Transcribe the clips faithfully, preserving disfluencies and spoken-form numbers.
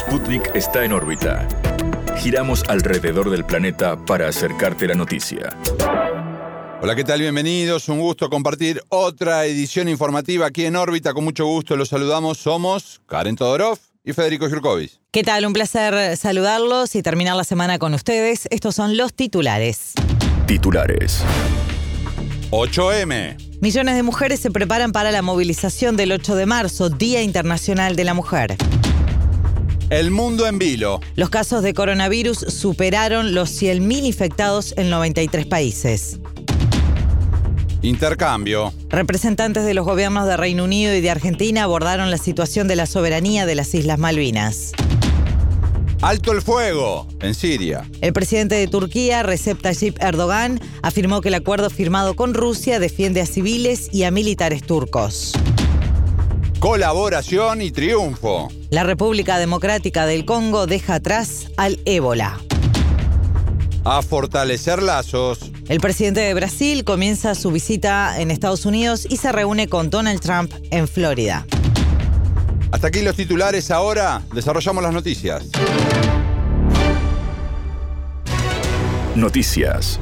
Sputnik está en órbita. Giramos alrededor del planeta para acercarte la noticia. Hola, ¿qué tal? Bienvenidos. Un gusto compartir otra edición informativa aquí en órbita. Con mucho gusto los saludamos. Somos Karen Todorov y Federico Jurkovic. ¿Qué tal? Un placer saludarlos y terminar la semana con ustedes. Estos son los titulares. Titulares. ocho eme. Millones de mujeres se preparan para la movilización del ocho de marzo, Día Internacional de la Mujer. El mundo en vilo. Los casos de coronavirus superaron los cien mil infectados en noventa y tres países. Intercambio. Representantes de los gobiernos de Reino Unido y de Argentina abordaron la situación de la soberanía de las Islas Malvinas. Alto el fuego en Siria. El presidente de Turquía, Recep Tayyip Erdogan, afirmó que el acuerdo firmado con Rusia defiende a civiles y a militares turcos. Colaboración y triunfo. La República Democrática del Congo deja atrás al ébola. A fortalecer lazos. El presidente de Brasil comienza su visita en Estados Unidos y se reúne con Donald Trump en Florida. Hasta aquí los titulares. Ahora desarrollamos las noticias. Noticias.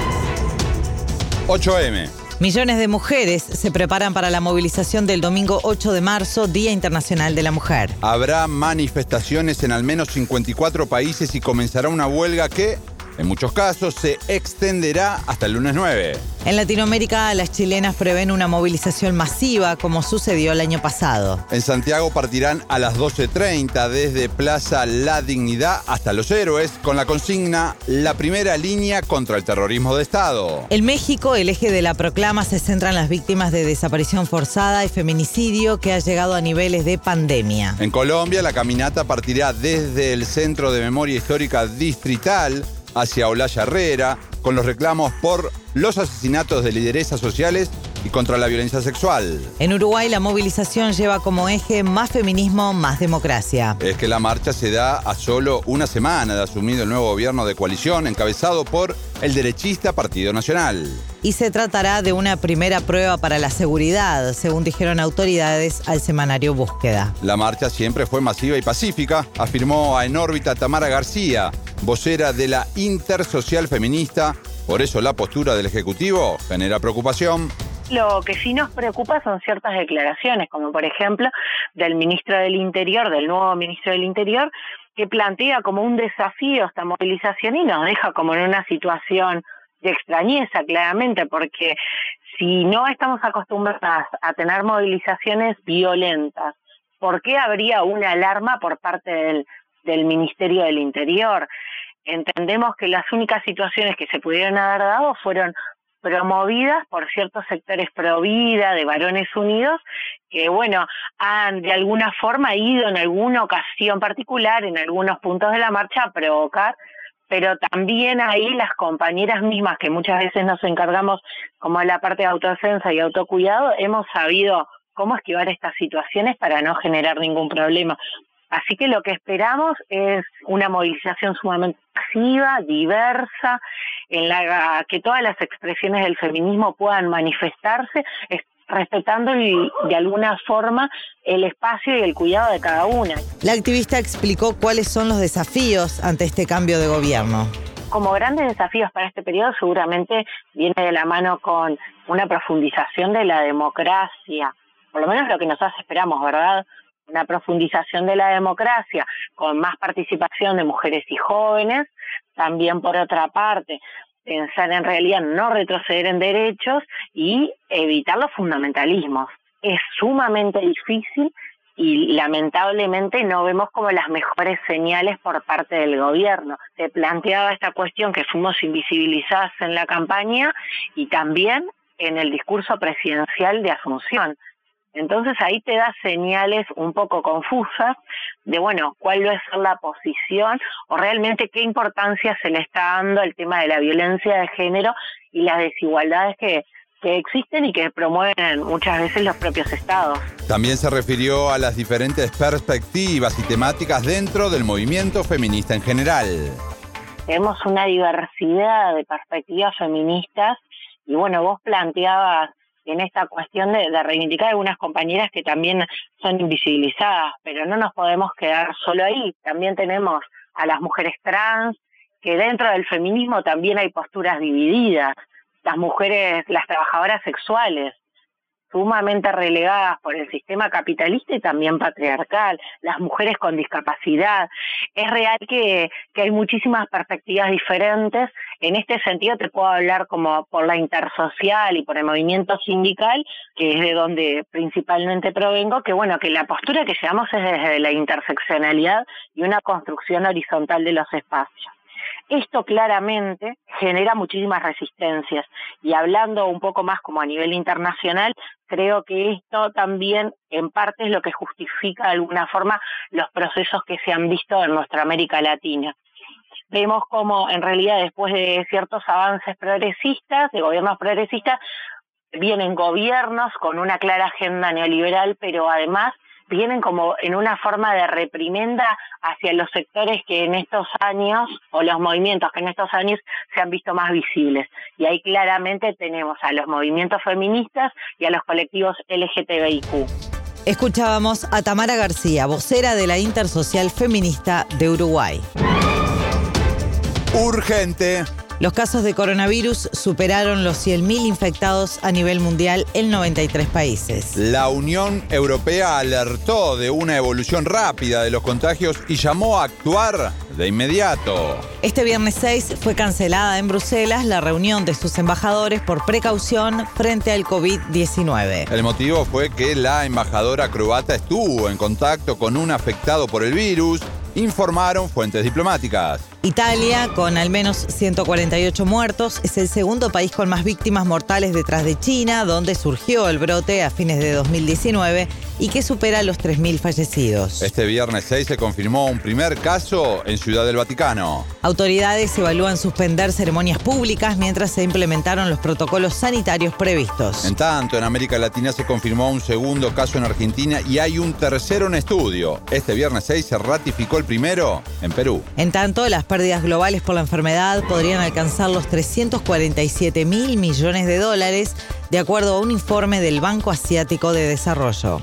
ocho eme. Millones de mujeres se preparan para la movilización del domingo ocho de marzo, Día Internacional de la Mujer. Habrá manifestaciones en al menos cincuenta y cuatro países y comenzará una huelga que, en muchos casos, se extenderá hasta el lunes nueve. En Latinoamérica, las chilenas prevén una movilización masiva, como sucedió el año pasado. En Santiago partirán a las doce treinta desde Plaza La Dignidad hasta Los Héroes, con la consigna La primera línea contra el terrorismo de Estado. En México, el eje de la proclama se centra en las víctimas de desaparición forzada y feminicidio, que ha llegado a niveles de pandemia. En Colombia, la caminata partirá desde el Centro de Memoria Histórica Distrital hacia Olaya Herrera, con los reclamos por los asesinatos de lideresas sociales y contra la violencia sexual. En Uruguay, la movilización lleva como eje más feminismo, más democracia. Es que la marcha se da a solo una semana de asumido el nuevo gobierno de coalición encabezado por el derechista Partido Nacional. Y se tratará de una primera prueba para la seguridad, según dijeron autoridades al semanario Búsqueda. La marcha siempre fue masiva y pacífica, afirmó a En órbita Tamara García, vocera de la Intersocial Feminista. Por eso la postura del Ejecutivo genera preocupación. Lo que sí nos preocupa son ciertas declaraciones, como por ejemplo del ministro del Interior, del nuevo ministro del Interior, que plantea como un desafío esta movilización y nos deja como en una situación de extrañeza, claramente, porque si no estamos acostumbradas a tener movilizaciones violentas, ¿por qué habría una alarma por parte del, del Ministerio del Interior? Entendemos que las únicas situaciones que se pudieron haber dado fueron promovidas por ciertos sectores pro vida, de Varones Unidos, que bueno, han de alguna forma ido en alguna ocasión particular, en algunos puntos de la marcha, a provocar, pero también ahí las compañeras mismas, que muchas veces nos encargamos como de la parte de autodefensa y autocuidado, hemos sabido cómo esquivar estas situaciones para no generar ningún problema. Así que lo que esperamos es una movilización sumamente masiva, diversa, en la que todas las expresiones del feminismo puedan manifestarse, respetando y, de alguna forma el espacio y el cuidado de cada una. La activista explicó cuáles son los desafíos ante este cambio de gobierno. Como grandes desafíos para este periodo seguramente viene de la mano con una profundización de la democracia, por lo menos lo que nosotros esperamos, ¿verdad? Una profundización de la democracia con más participación de mujeres y jóvenes. También, por otra parte, pensar en realidad no retroceder en derechos y evitar los fundamentalismos. Es sumamente difícil y lamentablemente no vemos como las mejores señales por parte del gobierno. Se planteaba esta cuestión que fuimos invisibilizadas en la campaña y también en el discurso presidencial de Asunción. Entonces ahí te da señales un poco confusas de, bueno, cuál va a ser la posición o realmente qué importancia se le está dando al tema de la violencia de género y las desigualdades que, que existen y que promueven muchas veces los propios estados. También se refirió a las diferentes perspectivas y temáticas dentro del movimiento feminista en general. Tenemos una diversidad de perspectivas feministas y bueno, vos planteabas en esta cuestión de, de reivindicar a algunas compañeras que también son invisibilizadas, pero no nos podemos quedar solo ahí. También tenemos a las mujeres trans, que dentro del feminismo también hay posturas divididas. Las mujeres, las trabajadoras sexuales, sumamente relegadas por el sistema capitalista y también patriarcal, las mujeres con discapacidad. Es real que, que hay muchísimas perspectivas diferentes. En este sentido te puedo hablar como por la intersocial y por el movimiento sindical, que es de donde principalmente provengo, que bueno, que la postura que llevamos es desde la interseccionalidad y una construcción horizontal de los espacios. Esto claramente genera muchísimas resistencias y hablando un poco más como a nivel internacional, creo que esto también en parte es lo que justifica de alguna forma los procesos que se han visto en nuestra América Latina. Vemos como en realidad después de ciertos avances progresistas, de gobiernos progresistas, vienen gobiernos con una clara agenda neoliberal, pero además vienen como en una forma de reprimenda hacia los sectores que en estos años, o los movimientos que en estos años se han visto más visibles. Y ahí claramente tenemos a los movimientos feministas y a los colectivos L G T B I Q. Escuchábamos a Tamara García, vocera de la Intersocial Feminista de Uruguay. Urgente. Los casos de coronavirus superaron los cien mil infectados a nivel mundial en noventa y tres países. La Unión Europea alertó de una evolución rápida de los contagios y llamó a actuar de inmediato. Este viernes seis fue cancelada en Bruselas la reunión de sus embajadores por precaución frente al COVID diecinueve. El motivo fue que la embajadora croata estuvo en contacto con un afectado por el virus, informaron fuentes diplomáticas. Italia, con al menos ciento cuarenta y ocho muertos, es el segundo país con más víctimas mortales detrás de China, donde surgió el brote a fines de dos mil diecinueve y que supera los tres mil fallecidos. Este viernes seis se confirmó un primer caso en Ciudad del Vaticano. Autoridades evalúan suspender ceremonias públicas mientras se implementaron los protocolos sanitarios previstos. En tanto, en América Latina se confirmó un segundo caso en Argentina y hay un tercero en estudio. Este viernes seis se ratificó el primero en Perú. En tanto, las pérdidas globales por la enfermedad podrían alcanzar los trescientos cuarenta y siete mil millones de dólares, de acuerdo a un informe del Banco Asiático de Desarrollo.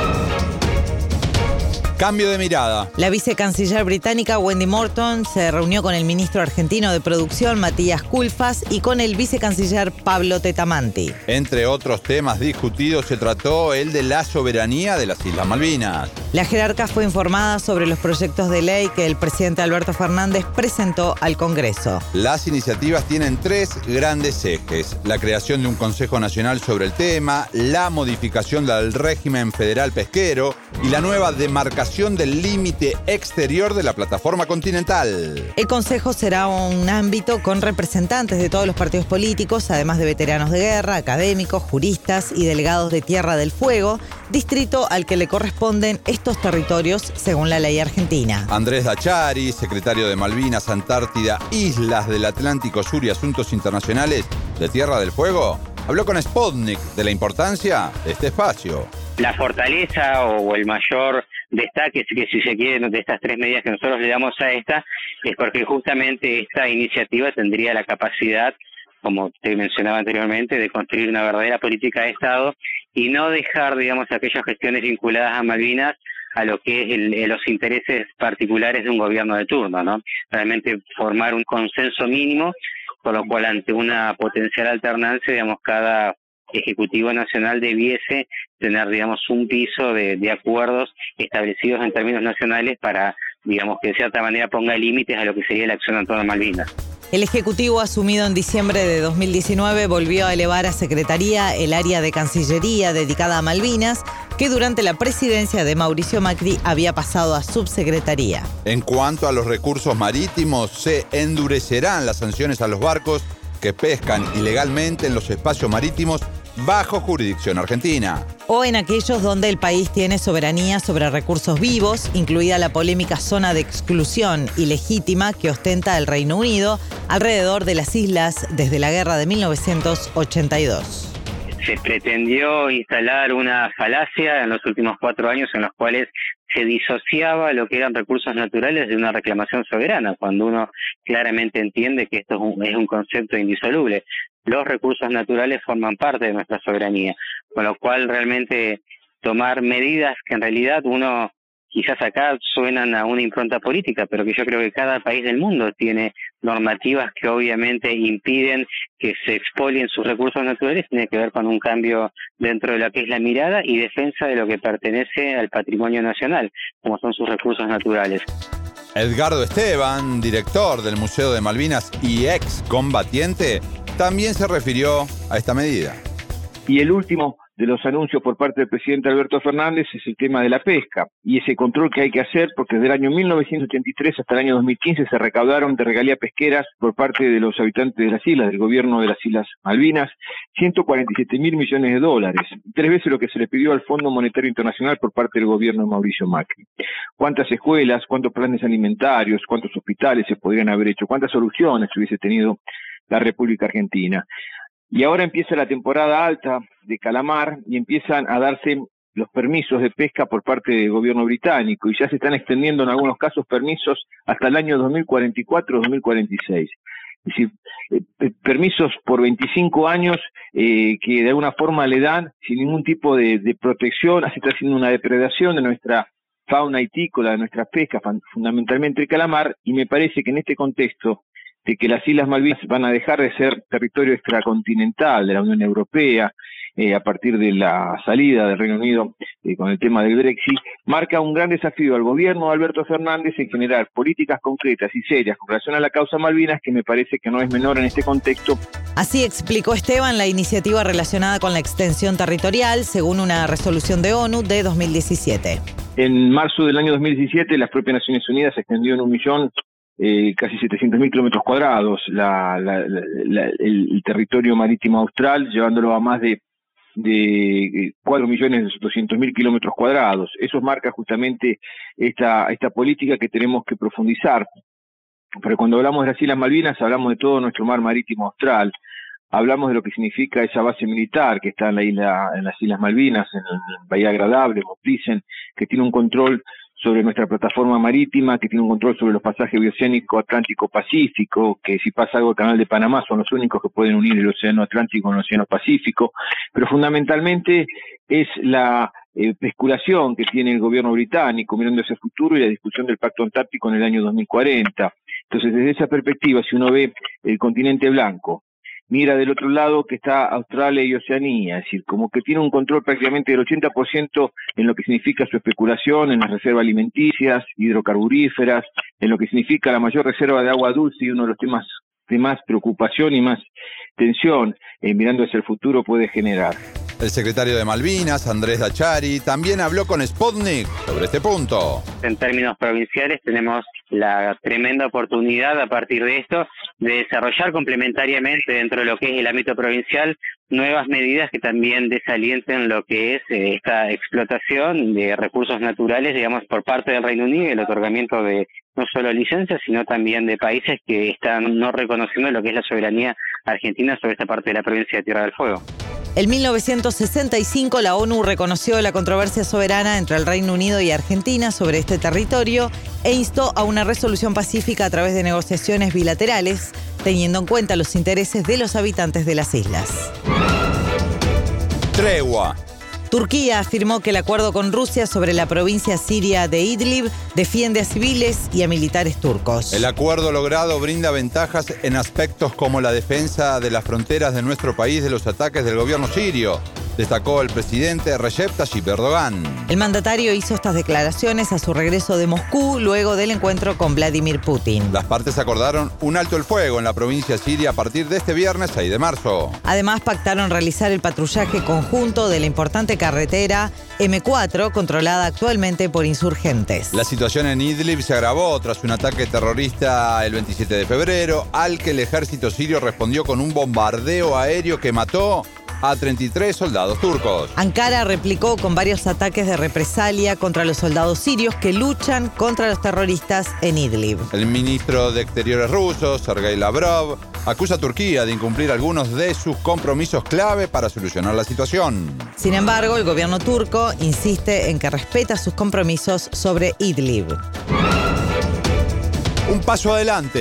Cambio de mirada. La vicecanciller británica Wendy Morton se reunió con el ministro argentino de Producción, Matías Culfas, y con el vicecanciller Pablo Tetamanti. Entre otros temas discutidos se trató el de la soberanía de las Islas Malvinas. La jerarca fue informada sobre los proyectos de ley que el presidente Alberto Fernández presentó al Congreso. Las iniciativas tienen tres grandes ejes: la creación de un Consejo Nacional sobre el tema, la modificación del régimen federal pesquero y la nueva demarcación del límite exterior de la plataforma continental. El Consejo será un ámbito con representantes de todos los partidos políticos, además de veteranos de guerra, académicos, juristas y delegados de Tierra del Fuego, distrito al que le corresponden estos territorios según la ley argentina. Andrés Dachari, secretario de Malvinas, Antártida, Islas del Atlántico Sur y Asuntos Internacionales de Tierra del Fuego, habló con Sputnik de la importancia de este espacio. La fortaleza o el mayor destaque, que si se quiere, de estas tres medidas que nosotros le damos a esta, es porque justamente esta iniciativa tendría la capacidad, como te mencionaba anteriormente, de construir una verdadera política de Estado y no dejar, digamos, aquellas gestiones vinculadas a Malvinas a lo que es el, los intereses particulares de un gobierno de turno, ¿no? Realmente formar un consenso mínimo, por lo cual ante una potencial alternancia, digamos, cada Ejecutivo Nacional debiese tener, digamos, un piso de, de acuerdos establecidos en términos nacionales para, digamos, que de cierta manera ponga límites a lo que sería la acción en torno a Malvinas. El Ejecutivo, asumido en diciembre de dos mil diecinueve, volvió a elevar a Secretaría el área de Cancillería dedicada a Malvinas, que durante la presidencia de Mauricio Macri había pasado a Subsecretaría. En cuanto a los recursos marítimos, se endurecerán las sanciones a los barcos que pescan ilegalmente en los espacios marítimos bajo jurisdicción argentina. O en aquellos donde el país tiene soberanía sobre recursos vivos, incluida la polémica zona de exclusión ilegítima que ostenta el Reino Unido alrededor de las islas desde la guerra de mil novecientos ochenta y dos. Se pretendió instalar una falacia en los últimos cuatro años en los cuales se disociaba lo que eran recursos naturales de una reclamación soberana, cuando uno claramente entiende que esto es un, es un concepto indisoluble. los recursos naturales forman parte de nuestra soberanía, con lo cual realmente tomar medidas que en realidad uno quizás acá suenan a una impronta política, pero que yo creo que cada país del mundo tiene normativas que obviamente impiden que se expolien sus recursos naturales, tiene que ver con un cambio dentro de lo que es la mirada y defensa de lo que pertenece al patrimonio nacional, como son sus recursos naturales. Edgardo Esteban, director del Museo de Malvinas y ex combatiente, también se refirió a esta medida. Y el último de los anuncios por parte del presidente Alberto Fernández es el tema de la pesca y ese control que hay que hacer, porque desde el año mil novecientos ochenta y tres hasta el año dos mil quince se recaudaron de regalías pesqueras por parte de los habitantes de las islas, del gobierno de las Islas Malvinas, ciento cuarenta y siete mil millones de dólares, tres veces lo que se le pidió al Fondo Monetario Internacional por parte del gobierno de Mauricio Macri. ¿Cuántas escuelas, cuántos planes alimentarios, cuántos hospitales se podrían haber hecho, cuántas soluciones hubiese tenido la República Argentina? Y ahora empieza la temporada alta de calamar y empiezan a darse los permisos de pesca por parte del gobierno británico y ya se están extendiendo en algunos casos permisos hasta el año dos mil cuarenta y cuatro, dos mil cuarenta y seis. Es decir, eh, permisos por veinticinco años eh, que de alguna forma le dan sin ningún tipo de, de protección, así está haciendo una depredación de nuestra fauna hitícola, de nuestra pesca, fundamentalmente el calamar, y me parece que en este contexto de que las Islas Malvinas van a dejar de ser territorio extracontinental de la Unión Europea eh, a partir de la salida del Reino Unido eh, con el tema del Brexit, marca un gran desafío al gobierno de Alberto Fernández en generar políticas concretas y serias con relación a la causa Malvinas, que me parece que no es menor en este contexto. Así explicó Esteban la iniciativa relacionada con la extensión territorial, según una resolución de ONU de dos mil diecisiete. En marzo del año dos mil diecisiete, las propias Naciones Unidas extendió en un millón Eh, casi setecientos mil kilómetros cuadrados la, la, la, la, el, el territorio marítimo austral, llevándolo a más de, de cuatro millones doscientos mil kilómetros cuadrados. Eso marca justamente esta, esta política que tenemos que profundizar. Pero cuando hablamos de las Islas Malvinas, hablamos de todo nuestro mar marítimo austral. Hablamos de lo que significa esa base militar que está en la isla, en las Islas Malvinas, en, en Bahía Agradable, Moplicen, que tiene un control sobre nuestra plataforma marítima, que tiene un control sobre los pasajes bioceánicos Atlántico-Pacífico, que si pasa algo el Canal de Panamá son los únicos que pueden unir el Océano Atlántico con el Océano Pacífico, pero fundamentalmente es la eh, especulación que tiene el gobierno británico mirando hacia el futuro y la discusión del Pacto Antártico en el año dos mil cuarenta. Entonces, desde esa perspectiva, si uno ve el continente blanco, mira del otro lado que está Australia y Oceanía, es decir, como que tiene un control prácticamente del ochenta por ciento en lo que significa su especulación, en las reservas alimenticias, hidrocarburíferas, en lo que significa la mayor reserva de agua dulce y uno de los temas de más preocupación y más tensión, eh, mirando hacia el futuro, puede generar. El secretario de Malvinas, Andrés Dachari, también habló con Sputnik sobre este punto. En términos provinciales tenemos la tremenda oportunidad a partir de esto de desarrollar complementariamente dentro de lo que es el ámbito provincial nuevas medidas que también desalienten lo que es eh, esta explotación de recursos naturales, digamos, por parte del Reino Unido y el otorgamiento de no solo licencias, sino también de países que están no reconociendo lo que es la soberanía argentina sobre esta parte de la provincia de Tierra del Fuego. En mil novecientos sesenta y cinco, la ONU reconoció la controversia soberana entre el Reino Unido y Argentina sobre este territorio e instó a una resolución pacífica a través de negociaciones bilaterales, teniendo en cuenta los intereses de los habitantes de las islas. Tregua. Turquía afirmó que el acuerdo con Rusia sobre la provincia siria de Idlib defiende a civiles y a militares turcos. El acuerdo logrado brinda ventajas en aspectos como la defensa de las fronteras de nuestro país de los ataques del gobierno sirio, destacó el presidente Recep Tayyip Erdogan. El mandatario hizo estas declaraciones a su regreso de Moscú luego del encuentro con Vladimir Putin. Las partes acordaron un alto el fuego en la provincia siria a partir de este viernes seis de marzo. Además, pactaron realizar el patrullaje conjunto de la importante carretera eme cuatro, controlada actualmente por insurgentes. La situación en Idlib se agravó tras un ataque terrorista el veintisiete de febrero, al que el ejército sirio respondió con un bombardeo aéreo que mató a treinta y tres soldados turcos. Ankara replicó con varios ataques de represalia contra los soldados sirios que luchan contra los terroristas en Idlib. El ministro de Exteriores ruso, Sergei Lavrov, acusa a Turquía de incumplir algunos de sus compromisos clave para solucionar la situación. Sin embargo, el gobierno turco insiste en que respeta sus compromisos sobre Idlib. Un paso adelante.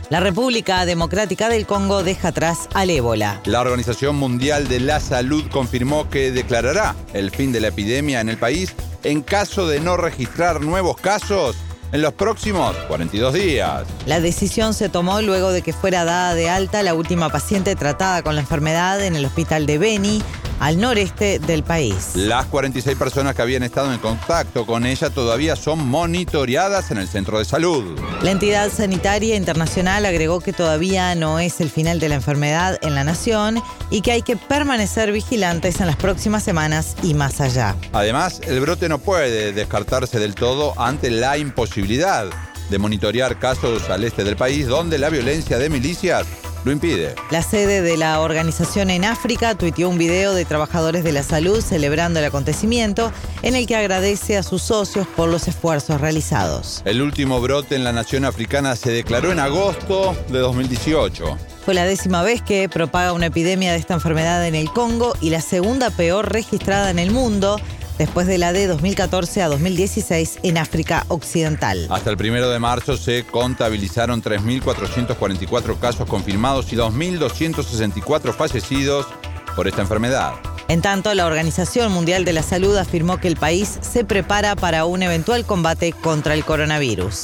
La República Democrática del Congo deja atrás al ébola. La Organización Mundial de la Salud confirmó que declarará el fin de la epidemia en el país en caso de no registrar nuevos casos en los próximos cuarenta y dos días. La decisión se tomó luego de que fuera dada de alta la última paciente tratada con la enfermedad en el hospital de Beni, al noreste del país. Las cuarenta y seis personas que habían estado en contacto con ella todavía son monitoreadas en el centro de salud. La entidad sanitaria internacional agregó que todavía no es el final de la enfermedad en la nación y que hay que permanecer vigilantes en las próximas semanas y más allá. Además, el brote no puede descartarse del todo ante la imposibilidad de monitorear casos al este del país donde la violencia de milicias lo impide. La sede de la organización en África tuiteó un video de trabajadores de la salud celebrando el acontecimiento en el que agradece a sus socios por los esfuerzos realizados. El último brote en la nación africana se declaró en agosto de dos mil dieciocho. Fue la décima vez que propaga una epidemia de esta enfermedad en el Congo y la segunda peor registrada en el mundo, después de la de dos mil catorce a dos mil dieciséis en África Occidental. Hasta el primero de marzo se contabilizaron tres mil cuatrocientos cuarenta y cuatro casos confirmados y dos mil doscientos sesenta y cuatro fallecidos por esta enfermedad. En tanto, la Organización Mundial de la Salud afirmó que el país se prepara para un eventual combate contra el coronavirus.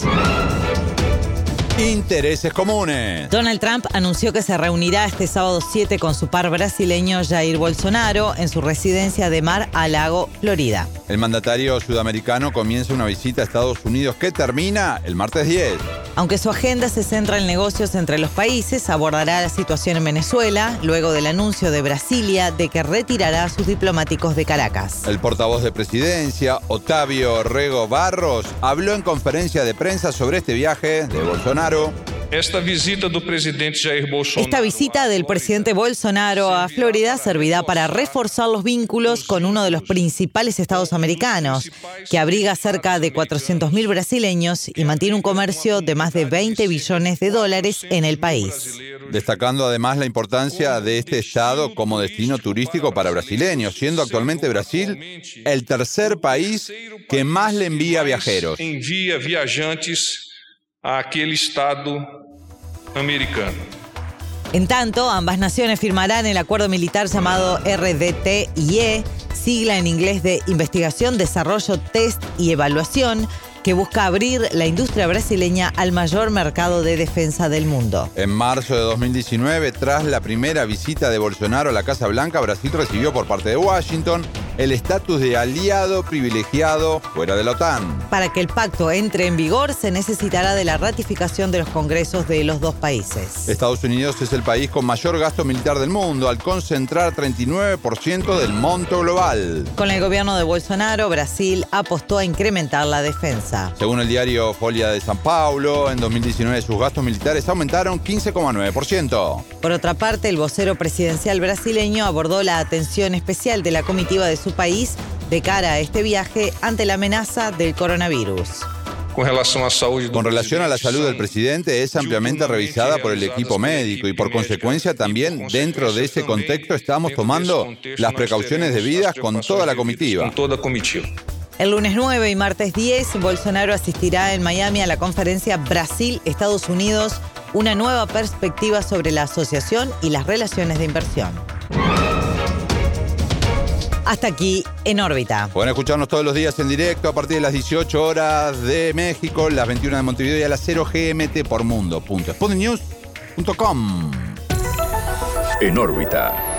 Intereses comunes. Donald Trump anunció que se reunirá este sábado siete con su par brasileño Jair Bolsonaro en su residencia de Mar-a-Lago, Florida. El mandatario sudamericano comienza una visita a Estados Unidos que termina el martes diez. Aunque su agenda se centra en negocios entre los países, abordará la situación en Venezuela, luego del anuncio de Brasilia de que retirará a sus diplomáticos de Caracas. El portavoz de presidencia, Otávio Rego Barros, habló en conferencia de prensa sobre este viaje de Bolsonaro. Esta visita del presidente Jair Bolsonaro. Esta visita del presidente Bolsonaro a Florida servirá para reforzar los vínculos con uno de los principales estados americanos, que abriga cerca de cuatrocientos mil brasileños y mantiene un comercio de más de veinte billones de dólares en el país. Destacando además la importancia de este estado como destino turístico para brasileños, siendo actualmente Brasil el tercer país que más le envía viajeros. Envía viajantes a aquel estado americano. En tanto, ambas naciones firmarán el acuerdo militar llamado R D T I E, sigla en inglés de Investigación, Desarrollo, Test y Evaluación, que busca abrir la industria brasileña al mayor mercado de defensa del mundo. En marzo de dos mil diecinueve, tras la primera visita de Bolsonaro a la Casa Blanca, Brasil recibió por parte de Washington el estatus de aliado privilegiado fuera de la OTAN. Para que el pacto entre en vigor, se necesitará de la ratificación de los congresos de los dos países. Estados Unidos es el país con mayor gasto militar del mundo, al concentrar treinta y nueve por ciento del monto global. Con el gobierno de Bolsonaro, Brasil apostó a incrementar la defensa. Según el diario Folha de São Paulo, en dos mil diecinueve sus gastos militares aumentaron quince coma nueve por ciento. Por otra parte, el vocero presidencial brasileño abordó la atención especial de la comitiva de su país de cara a este viaje ante la amenaza del coronavirus. Con relación a, salud Con relación a la salud del presidente, es ampliamente revisada por el equipo médico y por consecuencia también dentro de ese contexto estamos tomando las precauciones debidas con toda la comitiva. El lunes nueve y martes diez, Bolsonaro asistirá en Miami a la conferencia Brasil-Estados Unidos, una nueva perspectiva sobre la asociación y las relaciones de inversión. Hasta aquí, En órbita. Pueden escucharnos todos los días en directo a partir de las dieciocho horas de México, las veintiuna de Montevideo y a las cero G M T por mundo punto sputnik news punto com. En órbita.